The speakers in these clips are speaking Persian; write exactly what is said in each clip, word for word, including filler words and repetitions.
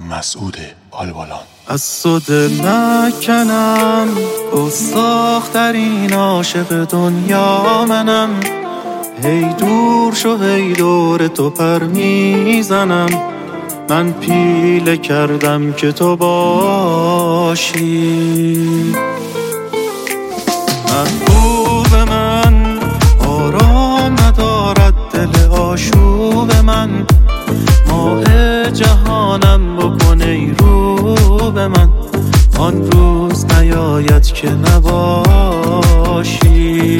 مسعود آلبالان. از تو دل نکنم، گستاخ‌ترین عاشق دنیا منم. هی دور شو هی دور تو پر میزنم. من پیله کردم که تو باشی. محبوب من آرام ندارد دل آشوب من. ماه جهانم بکن ای رو به من. آن روز نیاید که نباشی.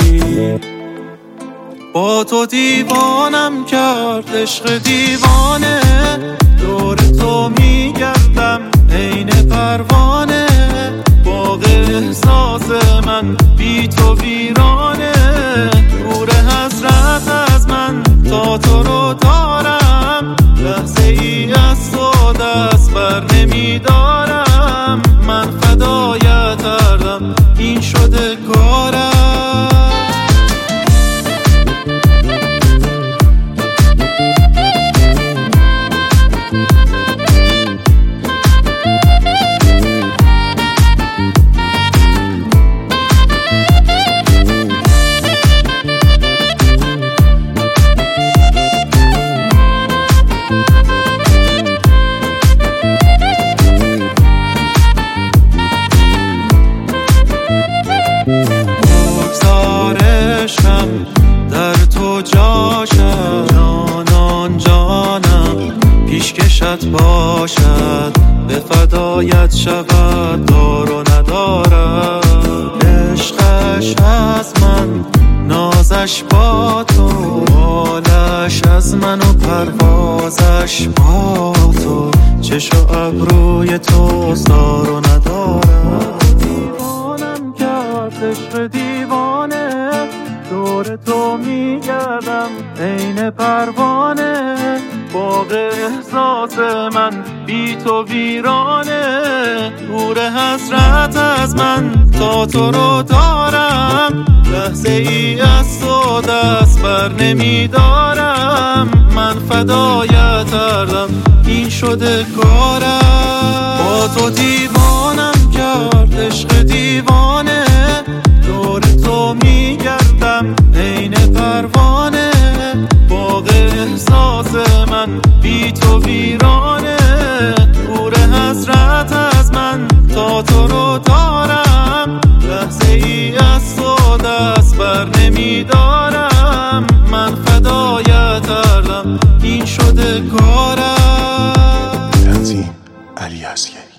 با تو دیوانم کرد عشق دیوانه. دور تو میگردم عین پروانه. باغ احساس من بی تو ویرانه. نور حضرت از من تا تو رو دارم. لحظه ای از تو دست بر نمیدارم. من فدایت کردم این شده کارم. در تو جاشم جانان جانم. پیشکشت باشد به فدایت شود دار و ندارم. عشقش از من نازش با تو. حالش از من و پروازش با تو. چش و ابروی تو دار و ندارم. دیوانم کرد عشق دیوانه. دور تو میگردم عین پروانه. باغ احساس من بی تو ویرانه. نور حضرت از من تا تو رو دارم. لحظه ای از تو دست بر نمیدارم. من فدایت کردم این شده کارم. با تو دیوانم کرد عشق دیوانه. دور تو میگردم عین پروانه. باغ احساس من بی تو ویرانه. نور حضرت از من تا تو رو دارم. لحظه ای از تو دست بر نمیدارم. من فدایت کردم این شده کارم. تنظیم علی اسکری.